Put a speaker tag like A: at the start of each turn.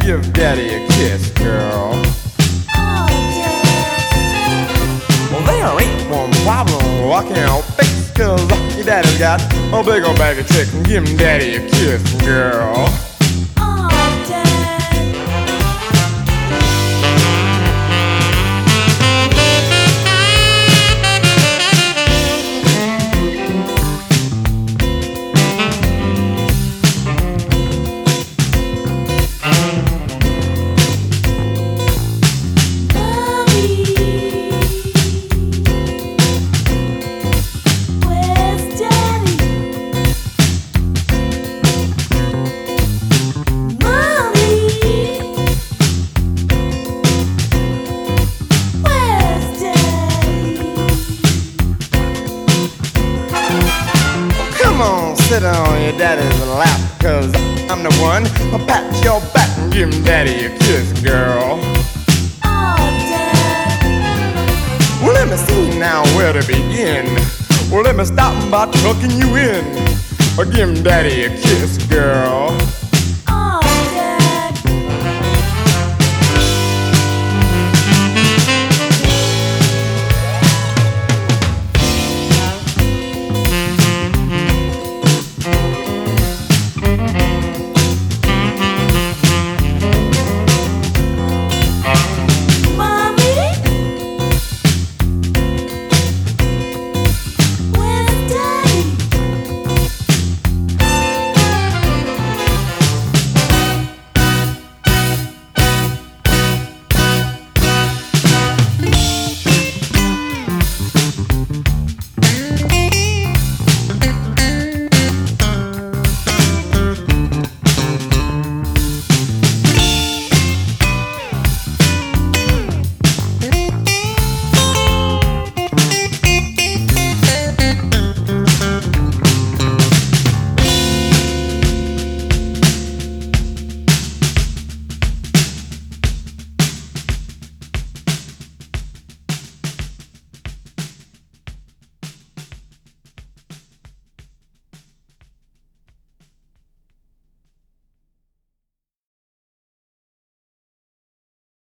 A: give daddy a kiss, girl.
B: Oh, Dad.
A: Well, there ain't one problem I can't fix, 'cause your daddy's got a big old bag of tricks. Give him daddy a kiss, girl.
B: Oh, Dad.
A: Come on, sit on your daddy's lap, 'cause I'm the one who'll pat your back and give him daddy a kiss, girl.
B: Oh, Dad.
A: Well, let me see now where to begin. Well, let me stop by tucking you in. Or give him daddy a kiss, girl.